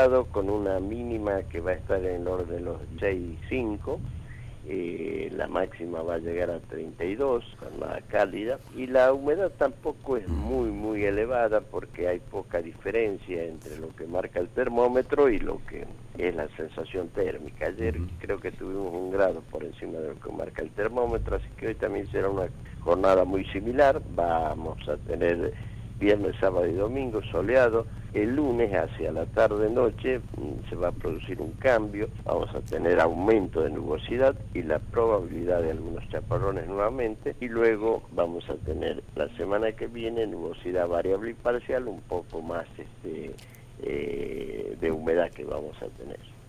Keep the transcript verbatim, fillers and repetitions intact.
elevado, con una mínima que va a estar en el orden de los seis coma cinco. Eh, la máxima va a llegar a treinta y dos, jornada cálida, y la humedad tampoco es muy muy elevada porque hay poca diferencia entre lo que marca el termómetro y lo que es la sensación térmica. Ayer uh-huh. creo que tuvimos un grado por encima de lo que marca el termómetro, así que hoy también será una jornada muy similar. Vamos a tener viernes, sábado y domingo soleado. El lunes hacia la tarde-noche se va a producir un cambio, vamos a tener aumento de nubosidad y la probabilidad de algunos chaparrones nuevamente, y luego vamos a tener la semana que viene nubosidad variable y parcial, un poco más este, eh, de humedad que vamos a tener.